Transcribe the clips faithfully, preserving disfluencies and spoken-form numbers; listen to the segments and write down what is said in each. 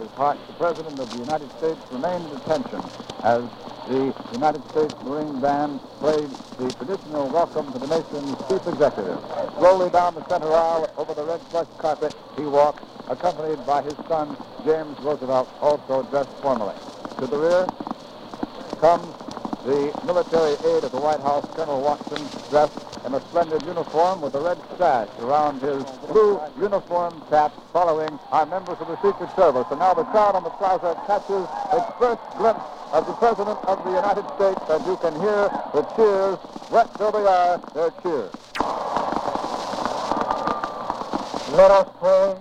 his heart, the President of the United States remained in detention as the United States Marine Band played the traditional welcome to the nation's chief executive. Slowly down the center aisle, over the red plush carpet, he walked, accompanied by his son, James Roosevelt, also dressed formally. To the rear comes the military aide of the White House, Colonel Watson, dressed in a splendid uniform with a red sash around his blue uniform cap, following our members of the Secret Service. And now the crowd on the plaza catches its first glimpse of the President of the United States, and you can hear the cheers, wet though they are, their cheers. Let us pray.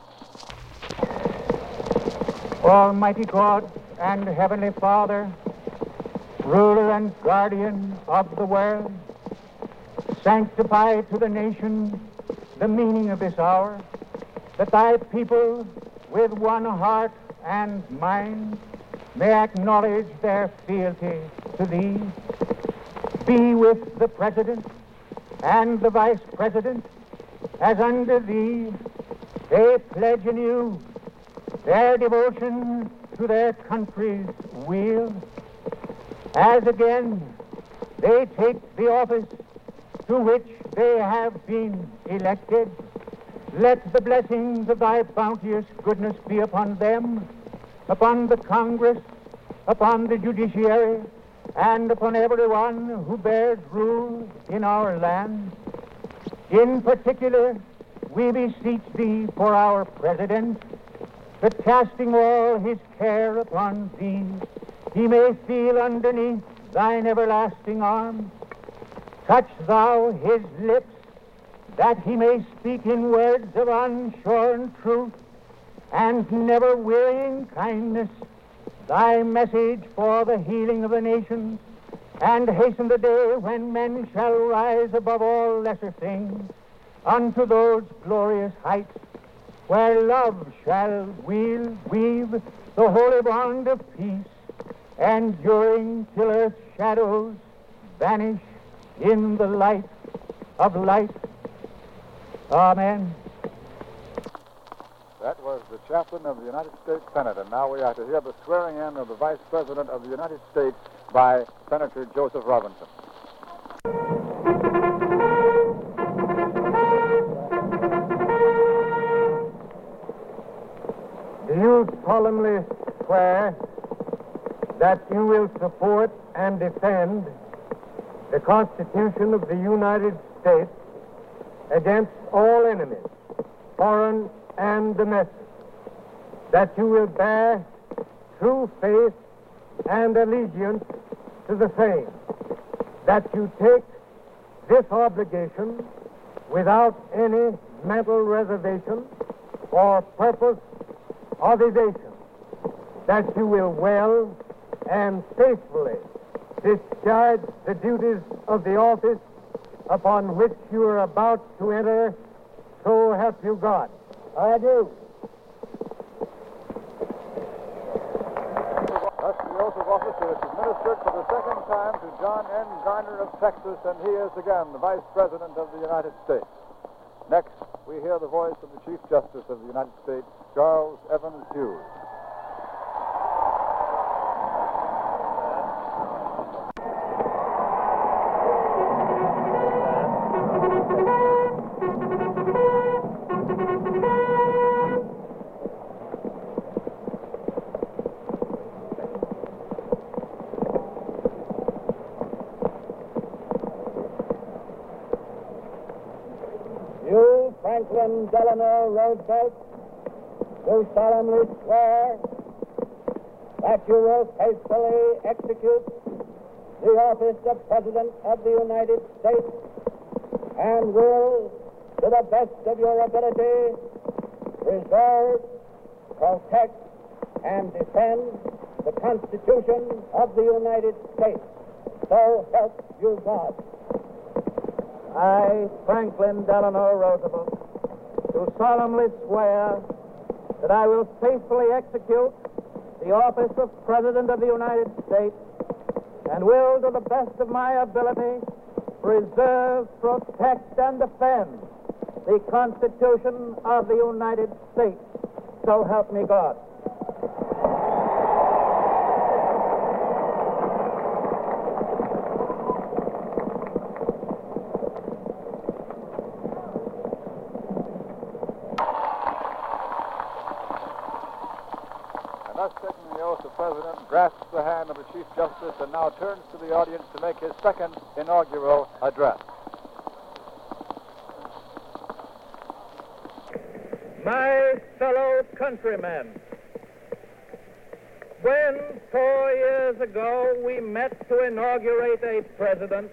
Almighty God and Heavenly Father, ruler and guardian of the world, sanctify to the nation the meaning of this hour, that thy people with one heart and mind may acknowledge their fealty to thee. Be with the President and the Vice President, as under thee they pledge anew their devotion to their country's weal, as again they take the office to which they have been elected. Let the blessings of thy bounteous goodness be upon them, upon the Congress, upon the judiciary, and upon everyone who bears rule in our land. In particular, we beseech thee for our President, that casting all his care upon thee, he may feel underneath thine everlasting arm. Touch thou his lips, that he may speak in words of unshorn truth, and never wearying kindness, thy message for the healing of the nations, and hasten the day when men shall rise above all lesser things unto those glorious heights where love shall weave, weave the holy bond of peace, enduring till earth's shadows vanish in the light of light. Amen. That was the chaplain of the United States Senate, and now we are to hear the swearing in of the Vice President of the United States by Senator Joseph Robinson. Do you solemnly swear that you will support and defend the Constitution of the United States against all enemies, foreign and domestic, that you will bear true faith and allegiance to the same, that you take this obligation without any mental reservation or purpose of evasion, that you will well and faithfully discharge the duties of the office upon which you are about to enter, so help you God. I do. Thus, the oath of office is administered for the second time to John N. Garner of Texas, and he is again the Vice President of the United States. Next, we hear the voice of the Chief Justice of the United States, Charles Evans Hughes. You, Franklin Delano Roosevelt, do solemnly swear that you will faithfully execute the office of President of the United States and will, to the best of your ability, preserve, protect, and defend the Constitution of the United States. So help you God. I, Franklin Delano Roosevelt, do solemnly swear that I will faithfully execute the office of President of the United States and will, to the best of my ability, preserve, protect, and defend the Constitution of the United States. So help me God. thus taking the oath, the President grasps the hand of the Chief Justice and now turns to the audience to make his second inaugural address. My fellow countrymen, when four years ago we met to inaugurate a president,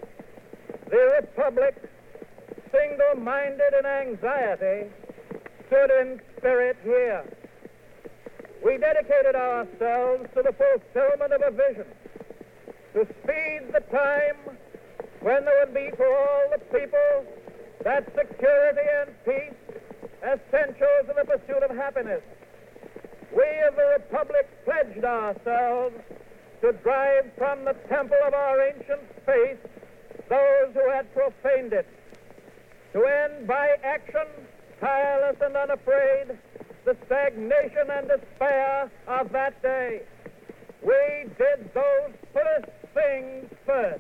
the Republic, single-minded in anxiety, stood in spirit here. We dedicated ourselves to the fulfillment of a vision, to speed the time when there would be for all the people that security and peace, essentials in the pursuit of happiness. We of the Republic pledged ourselves to drive from the temple of our ancient faith those who had profaned it, to end by action, tireless and unafraid, the stagnation and despair of that day. We did those first things first.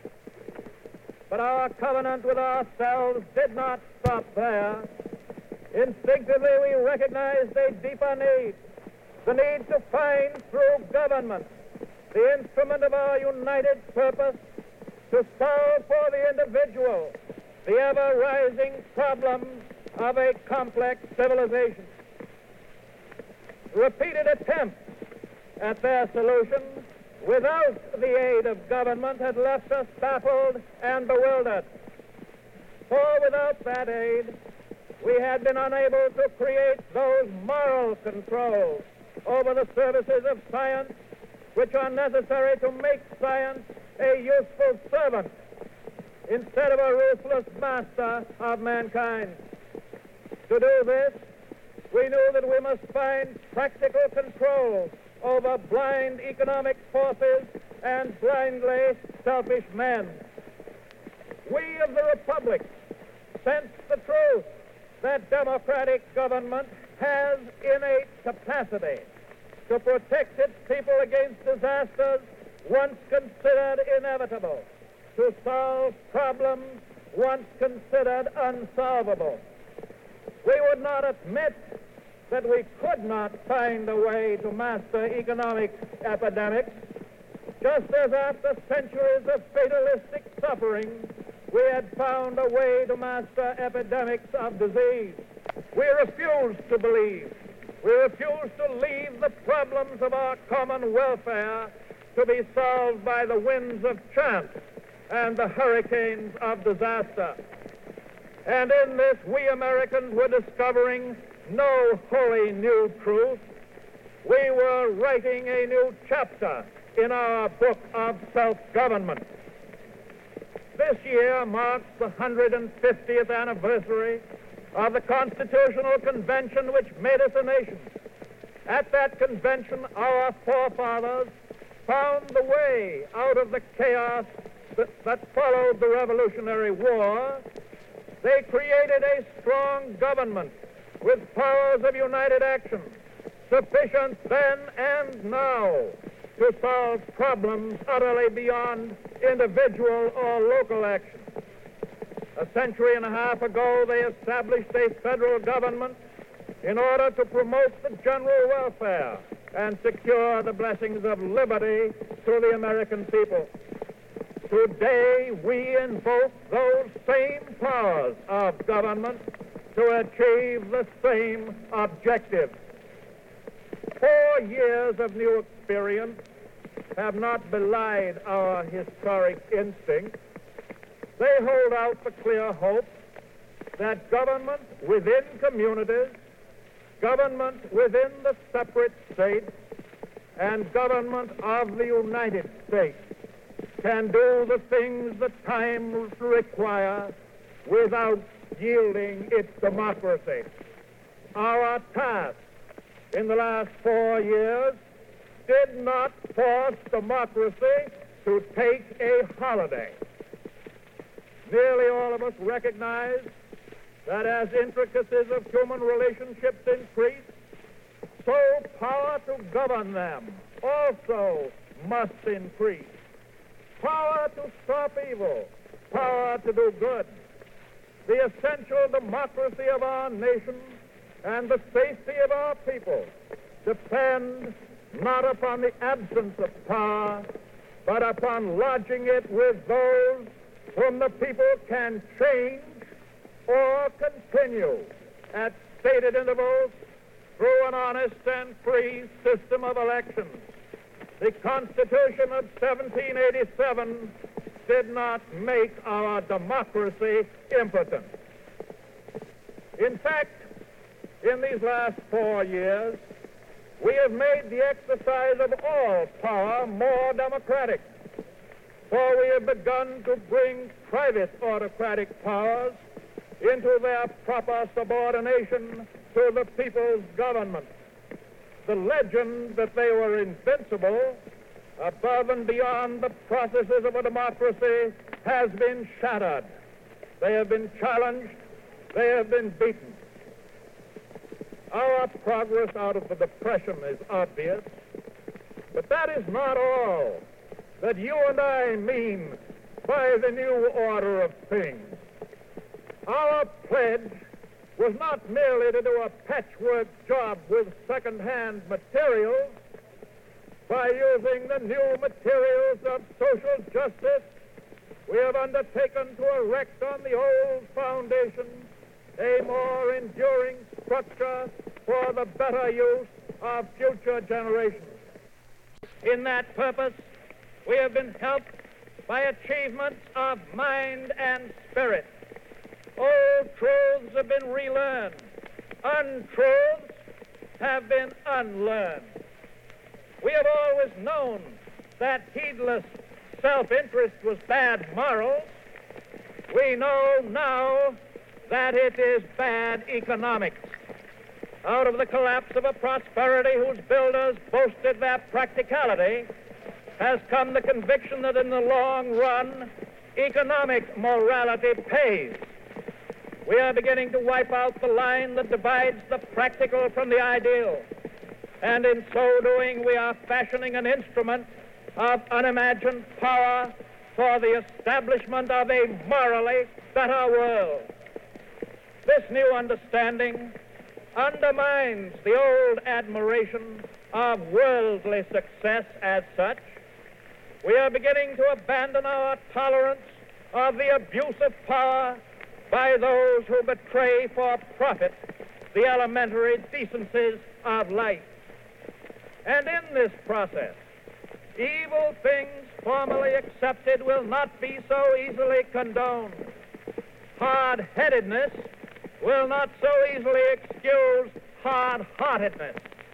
But our covenant with ourselves did not stop there. Instinctively, we recognized a deeper need, the need to find through government the instrument of our united purpose to solve for the individual the ever-rising problems of a complex civilization. Repeated attempts at their solution without the aid of government had left us baffled and bewildered. For without that aid, we had been unable to create those moral controls over the services of science which are necessary to make science a useful servant instead of a ruthless master of mankind. To do this, we knew that we must find practical control over blind economic forces and blindly selfish men. We of the Republic sense the truth that democratic government has innate capacity to protect its people against disasters once considered inevitable, to solve problems once considered unsolvable. We would not admit that we could not find a way to master economic epidemics, just as after centuries of fatalistic suffering, we had found a way to master epidemics of disease. We refuse to believe, we refuse to leave the problems of our common welfare to be solved by the winds of chance and the hurricanes of disaster. And in this, we Americans were discovering no wholly new truth. We were writing a new chapter in our book of self-government. This year marks the one hundred fiftieth anniversary of the Constitutional Convention which made us a nation. At that convention, our forefathers found the way out of the chaos that, that followed the Revolutionary War. They created a strong government with powers of united action, sufficient then and now to solve problems utterly beyond individual or local action. A century and a half ago, they established a federal government in order to promote the general welfare and secure the blessings of liberty to the American people. Today, we invoke those same powers of government to achieve the same objective. Four years of new experience have not belied our historic instincts. They hold out the clear hope that government within communities, government within the separate states, and government of the United States can do the things the times require without yielding its democracy. Our task in the last four years did not force democracy to take a holiday. Nearly all of us recognize that as intricacies of human relationships increase, so power to govern them also must increase. Power to stop evil, power to do good. The essential democracy of our nation and the safety of our people depend not upon the absence of power, but upon lodging it with those whom the people can change or continue at stated intervals through an honest and free system of elections. The Constitution of seventeen eighty-seven did not make our democracy impotent. In fact, in these last four years, we have made the exercise of all power more democratic, for we have begun to bring private autocratic powers into their proper subordination to the people's government. The legend that they were invincible above and beyond the processes of a democracy has been shattered. They have been challenged. They have been beaten. Our progress out of the Depression is obvious, but that is not all that you and I mean by the new order of things. Our pledge was not merely to do a patchwork job with second-hand materials. By using the new materials of social justice, we have undertaken to erect on the old foundation a more enduring structure for the better use of future generations. In that purpose, we have been helped by achievements of mind and spirit. Old truths have been relearned. Untruths have been unlearned. We have always known that heedless self-interest was bad morals. We know now that it is bad economics. Out of the collapse of a prosperity whose builders boasted their practicality has come the conviction that in the long run, economic morality pays. We are beginning to wipe out the line that divides the practical from the ideal. And in so doing, we are fashioning an instrument of unimagined power for the establishment of a morally better world. This new understanding undermines the old admiration of worldly success as such. We are beginning to abandon our tolerance of the abuse of power by those who betray for profit the elementary decencies of life. And in this process, evil things formerly accepted will not be so easily condoned. Hard-headedness will not so easily excuse hard-heartedness.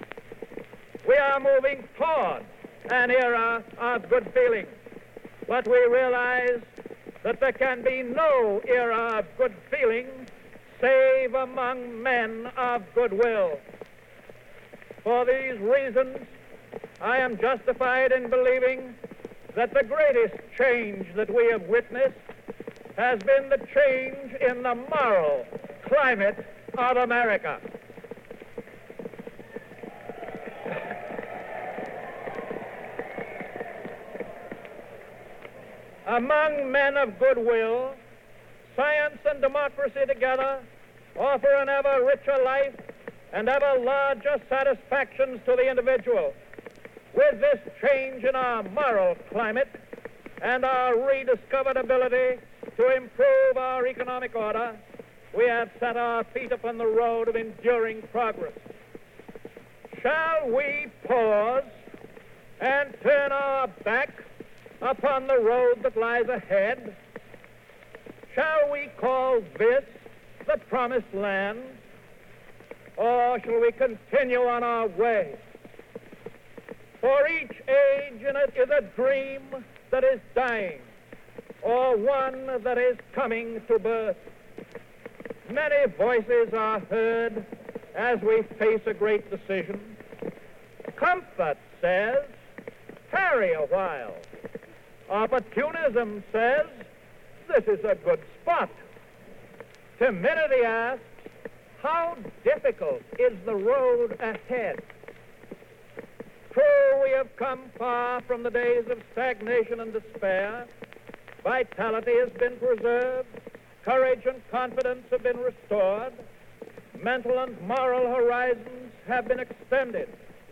We are moving toward an era of good feeling, but we realize that there can be no era of good feeling save among men of goodwill. For these reasons, I am justified in believing that the greatest change that we have witnessed has been the change in the moral climate of America. Among men of goodwill, science and democracy together offer an ever richer life and ever larger satisfactions to the individual. With this change in our moral climate and our rediscovered ability to improve our economic order, we have set our feet upon the road of enduring progress. Shall we pause and turn our back upon the road that lies ahead? Shall we call this the promised land? Or shall we continue on our way? For each age in it is a dream that is dying, or one that is coming to birth. Many voices are heard as we face a great decision. Comfort says, tarry a while. Opportunism says, this is a good spot. Timidity asks, how difficult is the road ahead? True, we have come far from the days of stagnation and despair. Vitality has been preserved. Courage and confidence have been restored. Mental and moral horizons have been extended.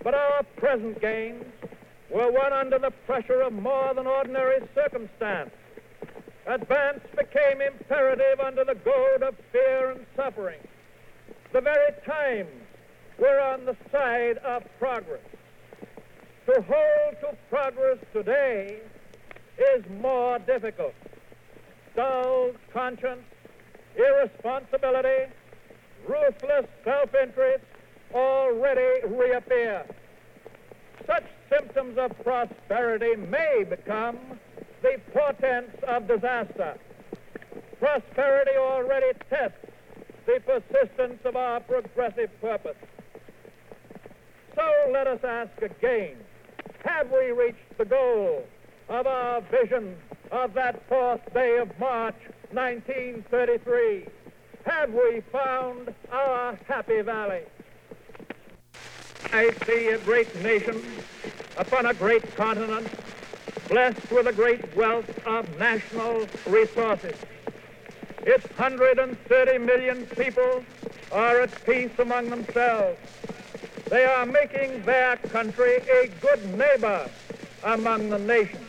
But our present gains were won under the pressure of more than ordinary circumstance. Advance became imperative under the goad of fear and suffering. The very times were on the side of progress. To hold to progress today is more difficult. Dull conscience, irresponsibility, ruthless self-interest already reappear. Such symptoms of prosperity may become the portents of disaster. Prosperity already tests the persistence of our progressive purpose. So let us ask again, have we reached the goal of our vision of that fourth day of March, nineteen thirty-three? Have we found our happy valley? I see a great nation upon a great continent, blessed with a great wealth of national resources. Its one hundred thirty million people are at peace among themselves. They are making their country a good neighbor among the nations.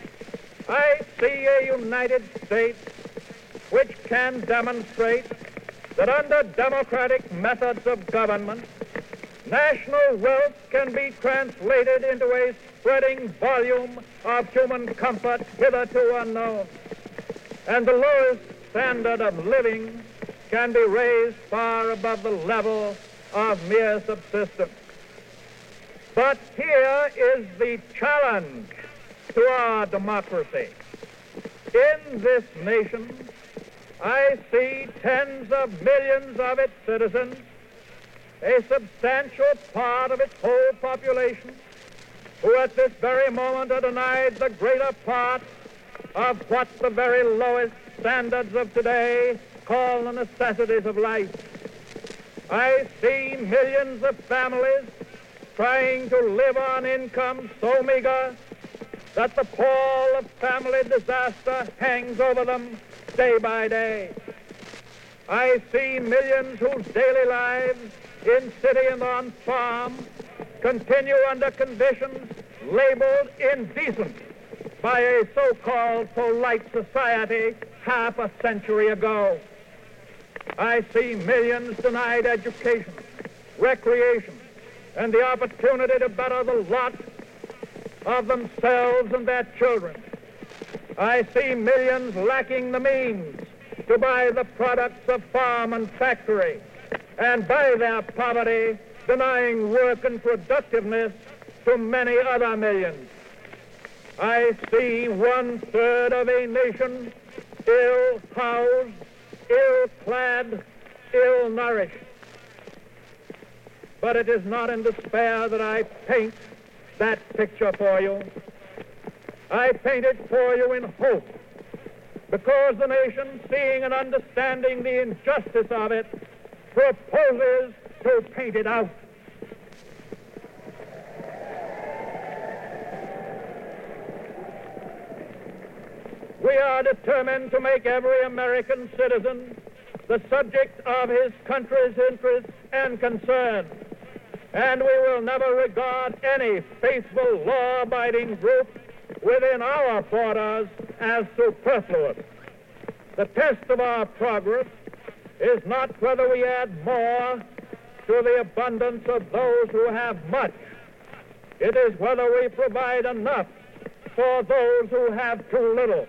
I see a United States which can demonstrate that under democratic methods of government, national wealth can be translated into a spreading volume of human comfort hitherto unknown, and the lowest standard of living can be raised far above the level of mere subsistence. But here is the challenge to our democracy. In this nation, I see tens of millions of its citizens, a substantial part of its whole population, who at this very moment are denied the greater part of what the very lowest standards of today call the necessities of life. I see millions of families trying to live on income so meager that the pall of family disaster hangs over them day by day. I see millions whose daily lives in city and on farm continue under conditions labeled indecent by a so-called polite society half a century ago. I see millions denied education, recreation, and the opportunity to better the lot of themselves and their children. I see millions lacking the means to buy the products of farm and factory, and by their poverty denying work and productiveness to many other millions. I see one-third of a nation ill-housed, ill-clad, ill-nourished. But it is not in despair that I paint that picture for you. I paint it for you in hope, because the nation, seeing and understanding the injustice of it, proposes to paint it out. We are determined to make every American citizen the subject of his country's interests and concerns, and we will never regard any faithful, law-abiding group within our borders as superfluous. The test of our progress is not whether we add more to the abundance of those who have much. It is whether we provide enough for those who have too little.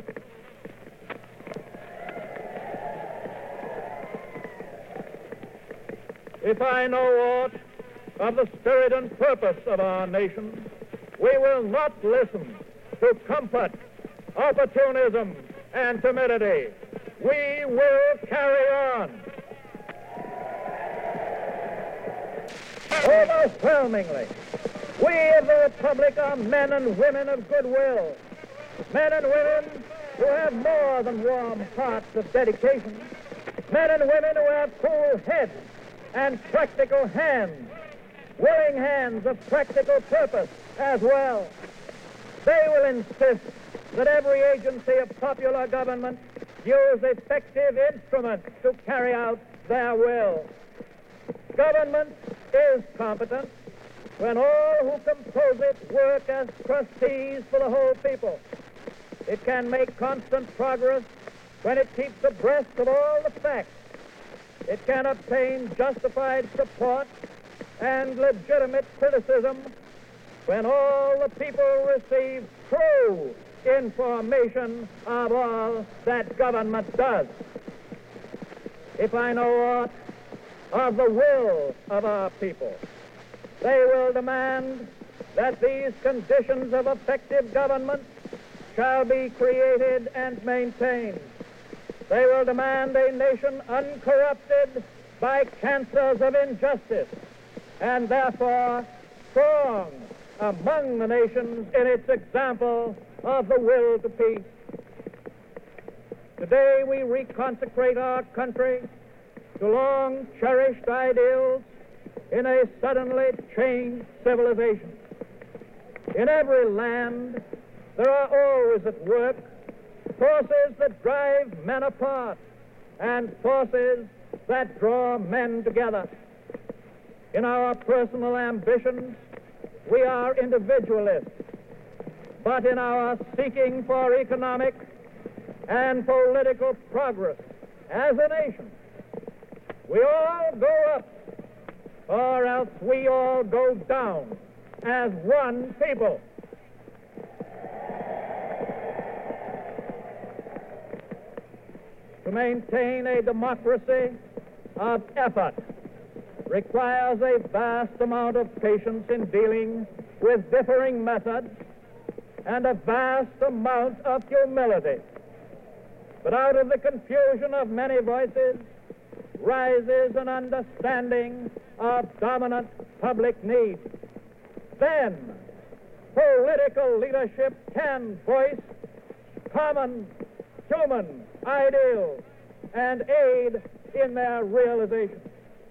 If I know aught of the spirit and purpose of our nation, we will not listen to comfort, opportunism, and timidity. We will carry on. Overwhelmingly, we of the Republic are men and women of goodwill, men and women who have more than warm hearts of dedication, men and women who have cool heads and practical hands, willing hands of practical purpose as well. They will insist that every agency of popular government use effective instruments to carry out their will. Government is competent, when all who compose it work as trustees for the whole people. It can make constant progress when it keeps abreast of all the facts. It can obtain justified support and legitimate criticism when all the people receive true information of all that government does. If I know aught of the will of our people, they will demand that these conditions of effective government shall be created and maintained. They will demand a nation uncorrupted by cancers of injustice, and therefore strong among the nations in its example of the will to peace. Today we reconsecrate our country to long cherished ideals in a suddenly changed civilization. In every land, there are always at work forces that drive men apart and forces that draw men together. In our personal ambitions, we are individualists, but in our seeking for economic and political progress as a nation, we all go up, or else we all go down as one people. To maintain a democracy of effort requires a vast amount of patience in dealing with differing methods and a vast amount of humility. But out of the confusion of many voices rises an understanding of dominant public need. Then political leadership can voice common human ideals and aid in their realization.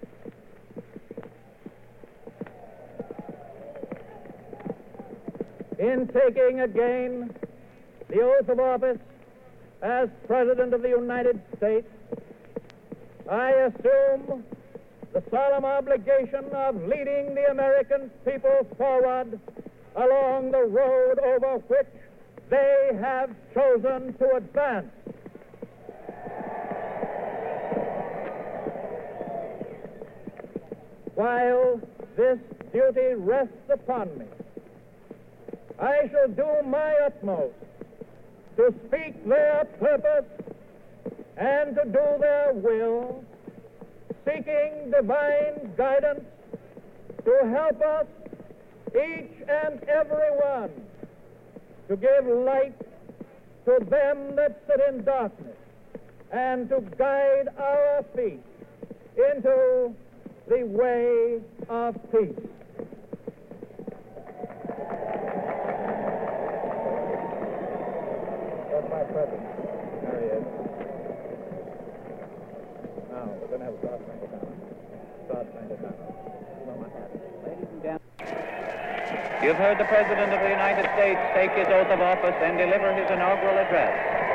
In taking again the oath of office as President of the United States, I assume the solemn obligation of leading the American people forward along the road over which they have chosen to advance. While this duty rests upon me, I shall do my utmost to speak their purpose and to do their will, seeking divine guidance to help us, each and every one, to give light to them that sit in darkness and to guide our feet into the way of peace. That's my present. There he is. Now, we're going to have a Star Spangled Banner. Star Spangled Banner. Well, my hat. Ladies and gentlemen. You've heard the President of the United States take his oath of office and deliver his inaugural address.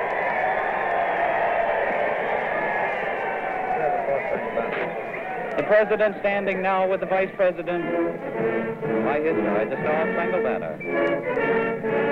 The President standing now with the Vice President by his side, the Star Spangled Banner.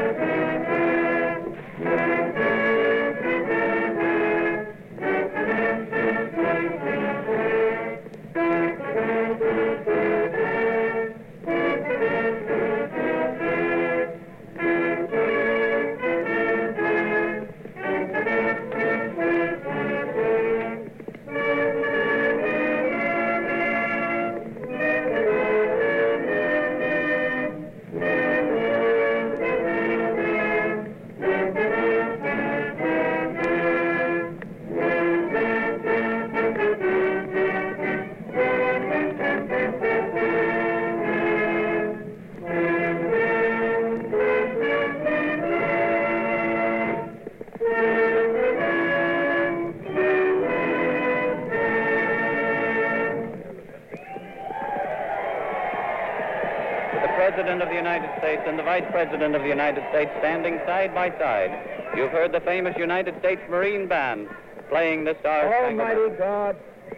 President of the United States and the Vice President of the United States standing side by side. You've heard the famous United States Marine Band playing the Star Spangled Banner. Almighty God,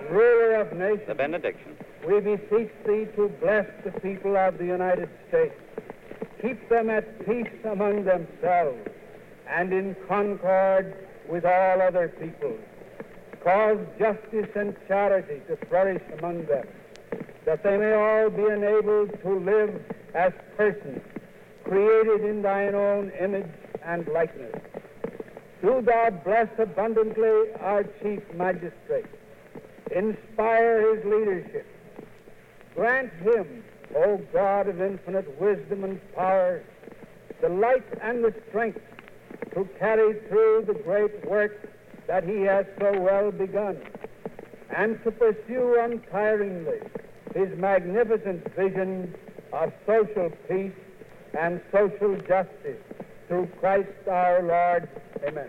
ruler of nations, The benediction. we beseech thee to bless the people of the United States. Keep them at peace among themselves and in concord with all other peoples. Cause justice and charity to flourish among them, that they may all be enabled to live as persons created in thine own image and likeness. Do thou bless abundantly our chief magistrate. Inspire his leadership. Grant him, O God of infinite wisdom and power, the light and the strength to carry through the great work that he has so well begun, and to pursue untiringly his magnificent vision of social peace and social justice through Christ our Lord. Amen.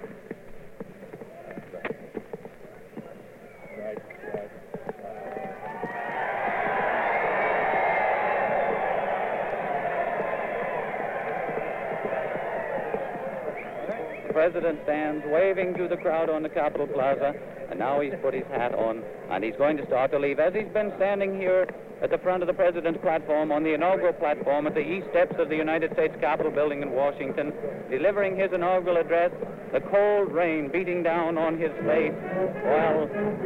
The president stands waving to the crowd on the Capitol Plaza, and now he's put his hat on, and he's going to start to leave. As he's been standing here at the front of the president's platform, on the inaugural platform at the east steps of the United States Capitol building in Washington, delivering his inaugural address, the cold rain beating down on his face while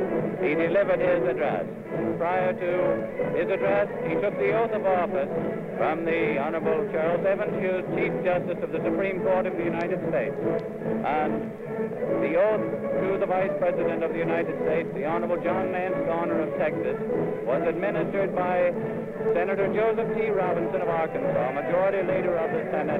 he delivered his address. Prior to his address, he took the oath of office from the Honorable Charles Evans Hughes, Chief Justice of the Supreme Court of the United States. And the oath to the Vice President of the United States, the Honorable John Nance Garner of Texas, was administered by Senator Joseph T. Robinson of Arkansas, Majority Leader of the Senate,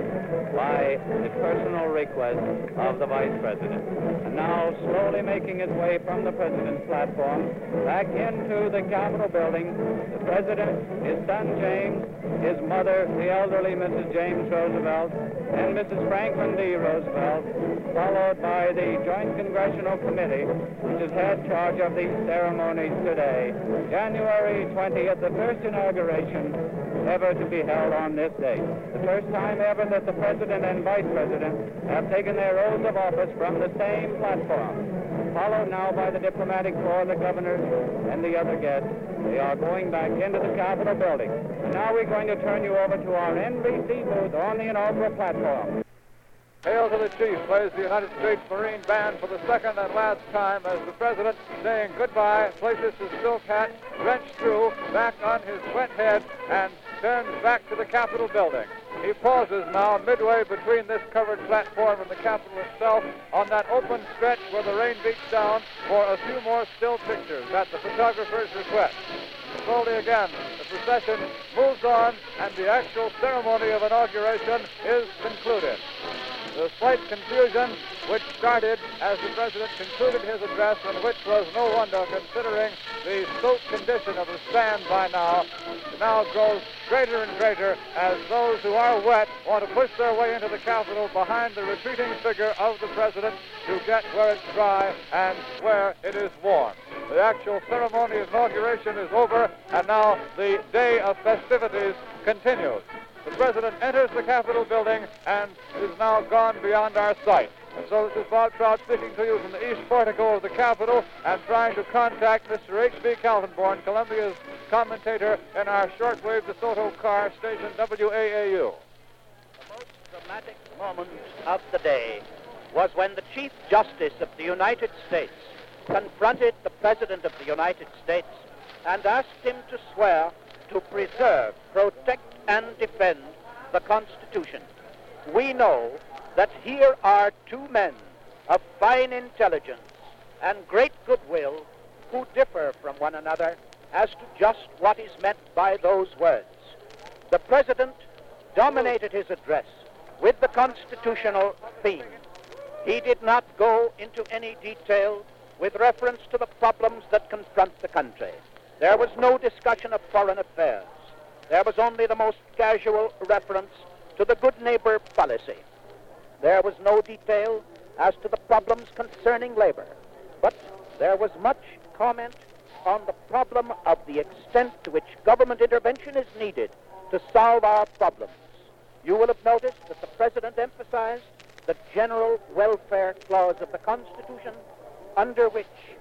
by the personal request of the Vice President. And now, slowly making his way from the President's platform back into the Capitol building, the President, his son James, his mother, the elderly Missus James Roosevelt, and Missus Franklin D. Roosevelt, followed by the Joint Congressional Committee, which has had charge of these ceremonies today. January twentieth, the first inauguration ever to be held on this date. The first time ever that the President and Vice President have taken their oaths of office from the same platform. Followed now by the diplomatic corps, the governors, and the other guests. They are going back into the Capitol building. And now we're going to turn you over to our N B C booth on the inaugural platform. Hail to the Chief plays the United States Marine Band for the second and last time as the President, saying goodbye, places his silk hat, wrenched through, back on his wet head, and turns back to the Capitol building. He pauses now midway between this covered platform and the Capitol itself on that open stretch where the rain beats down for a few more still pictures at the photographer's request. Slowly again, the procession moves on and the actual ceremony of inauguration is concluded. The slight confusion which started as the President concluded his address, and which was no wonder considering the soaked condition of the stand by now, now grows greater and greater as those who are wet want to push their way into the Capitol behind the retreating figure of the President to get where it's dry and where it is warm. The actual ceremony of inauguration is over, and now the day of festivities continues. The President enters the Capitol building and is now gone beyond our sight. And so this is Bob Trout speaking to you from the east portico of the Capitol and trying to contact Mister H B Kaltenborn, Columbia's commentator in our shortwave DeSoto car station W A A U. The most dramatic moment of the day was when the Chief Justice of the United States confronted the President of the United States and asked him to swear to preserve, protect, and defend the Constitution. We know that here are two men of fine intelligence and great goodwill who differ from one another as to just what is meant by those words. The President dominated his address with the constitutional theme. He did not go into any detail with reference to the problems that confront the country. There was no discussion of foreign affairs. There was only the most casual reference to the good neighbor policy. There was no detail as to the problems concerning labor, but there was much comment on the problem of the extent to which government intervention is needed to solve our problems. You will have noticed that the President emphasized the general welfare clause of the Constitution, under which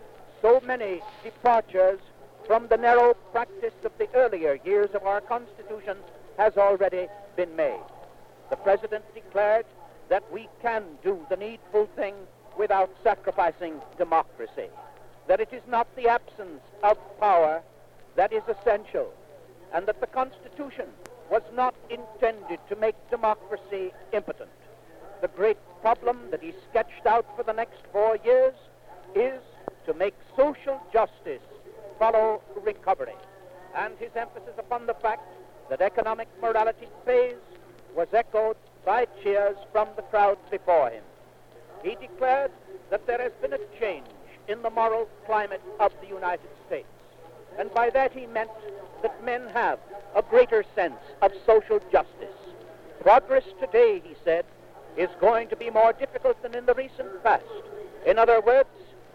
so many departures from the narrow practice of the earlier years of our Constitution has already been made. The President declared that we can do the needful thing without sacrificing democracy, that it is not the absence of power that is essential, and that the Constitution was not intended to make democracy impotent. The great problem that he sketched out for the next four years is to make social justice follow recovery, and his emphasis upon the fact that economic morality pays was echoed by cheers from the crowd before him. He declared that there has been a change in the moral climate of the United States, and by that he meant that men have a greater sense of social justice. Progress today, he said, is going to be more difficult than in the recent past. In other words,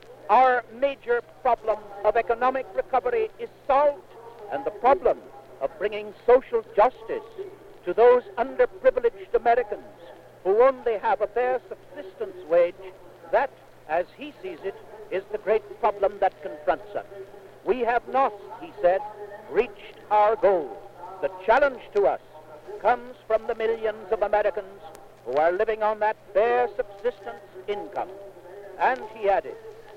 our major problem of economic recovery is solved, and the problem of bringing social justice to those underprivileged Americans who only have a bare subsistence wage, that, as he sees it, is the great problem that confronts us. We have not, he said, reached our goal. The challenge to us comes from the millions of Americans who are living on that bare subsistence income. And he added,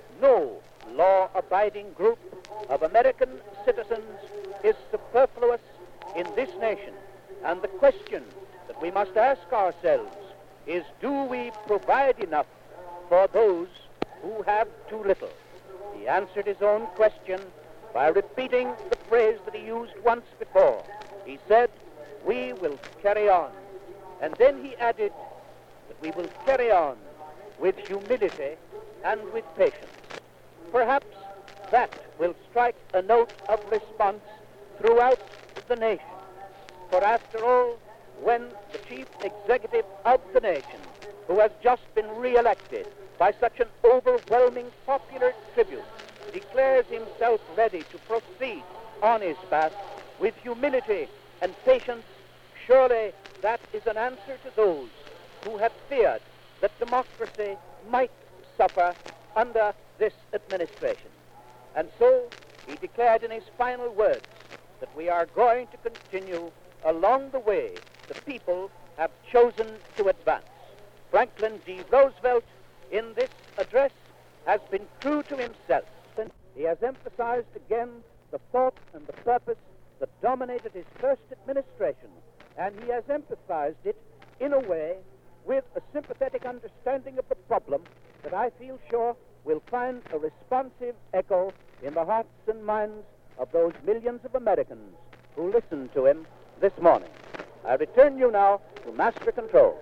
no law-abiding group of American citizens is superfluous in this nation. And the question that we must ask ourselves is, do we provide enough for those who have too little? He answered his own question by repeating the phrase that he used once before. He said, we will carry on. And then he added that we will carry on with humility and with patience. Perhaps that will strike a note of response throughout the nation. For after all, when the chief executive of the nation, who has just been re-elected by such an overwhelming popular tribute, declares himself ready to proceed on his path with humility and patience, surely that is an answer to those who have feared that democracy might suffer under this administration. And so he declared in his final words that we are going to continue along the way the people have chosen to advance. Franklin D. Roosevelt, in this address, has been true to himself. He has emphasized again the thought and the purpose that dominated his first administration, and he has emphasized it in a way with a sympathetic understanding of the problem that I feel sure will find a responsive echo in the hearts and minds of those millions of Americans who listened to him this morning. I return you now to Master Control.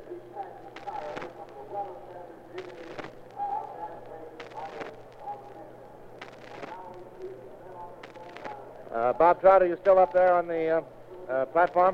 Uh, Bob Trout, are you still up there on the uh, uh, platform?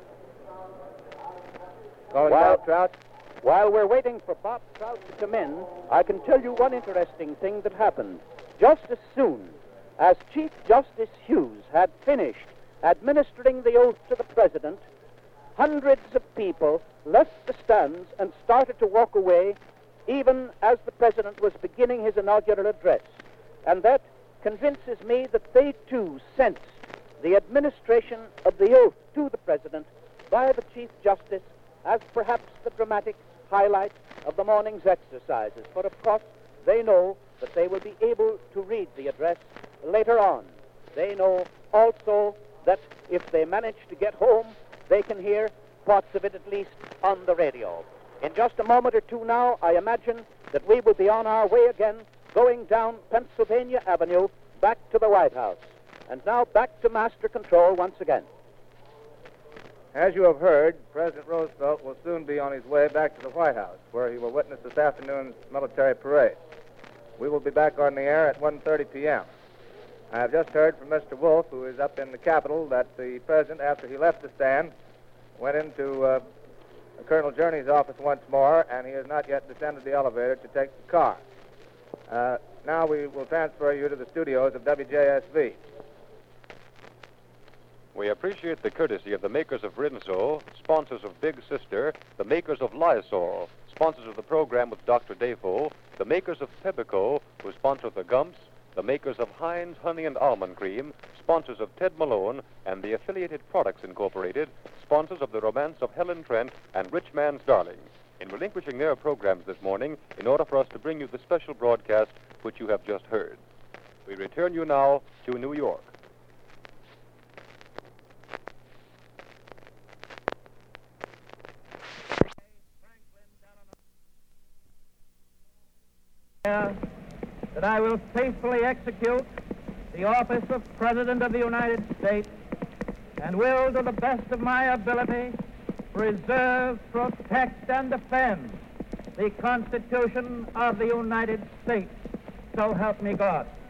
Calling While- Bob Trout? While we're waiting for Bob Trout to come in, I can tell you one interesting thing that happened. Just as soon as Chief Justice Hughes had finished administering the oath to the President, hundreds of people left the stands and started to walk away even as the President was beginning his inaugural address. And that convinces me that they too sensed the administration of the oath to the President by the Chief Justice as perhaps the dramatic highlight of the morning's exercises. For of course, they know that they will be able to read the address later on. They know also that if they manage to get home, they can hear parts of it at least on the radio. In just a moment or two now, I imagine that we will be on our way again, going down Pennsylvania Avenue back to the White House. And now back to Master Control once again. As you have heard, President Roosevelt will soon be on his way back to the White House, where he will witness this afternoon's military parade. We will be back on the air at one thirty p.m. I have just heard from Mister Wolf, who is up in the Capitol, that the President, after he left the stand, went into uh, Colonel Journey's office once more, and he has not yet descended the elevator to take the car. Uh, now we will transfer you to the studios of W J S V. We appreciate the courtesy of the makers of Rinso, sponsors of Big Sister, the makers of Lysol, sponsors of the program with Doctor Defoe, the makers of Pebico, who sponsor the Gumps, the makers of Heinz Honey and Almond Cream, sponsors of Ted Malone and the Affiliated Products Incorporated, sponsors of The Romance of Helen Trent and Rich Man's Darling, in relinquishing their programs this morning in order for us to bring you the special broadcast which you have just heard. We return you now to New York. That I will faithfully execute the office of President of the United States and will, to the best of my ability, preserve, protect, and defend the Constitution of the United States. So help me God.